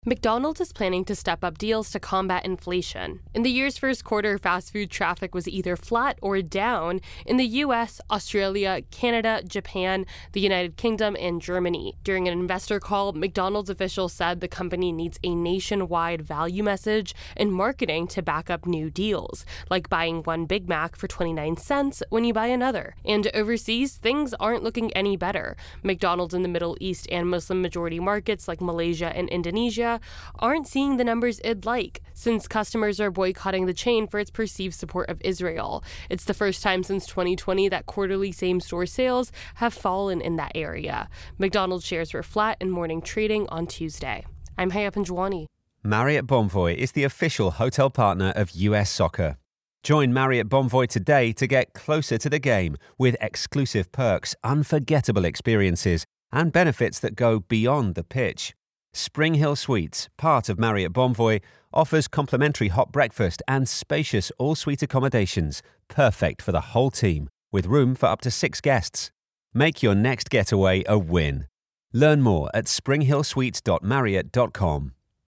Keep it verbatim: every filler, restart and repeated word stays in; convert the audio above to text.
McDonald's is planning to step up deals to combat inflation. In the year's first quarter, fast food traffic was either flat or down in the U S, Australia, Canada, Japan, the United Kingdom, and Germany. During an investor call, McDonald's officials said the company needs a nationwide value message and marketing to back up new deals, like buying one Big Mac for twenty-nine cents when you buy another. And overseas, things aren't looking any better. McDonald's in the Middle East and Muslim-majority markets like Malaysia and Indonesia aren't seeing the numbers it'd like, since customers are boycotting the chain for its perceived support of Israel. It's the first time since twenty twenty that quarterly same-store sales have fallen in that area. McDonald's shares were flat in morning trading on Tuesday. I'm Haya Panjwani. Marriott Bonvoy is the official hotel partner of U S Soccer. Join Marriott Bonvoy today to get closer to the game with exclusive perks, unforgettable experiences, and benefits that go beyond the pitch. Spring Hill Suites, part of Marriott Bonvoy, offers complimentary hot breakfast and spacious all-suite accommodations, perfect for the whole team, with room for up to six guests. Make your next getaway a win. Learn more at spring hill suites dot marriott dot com.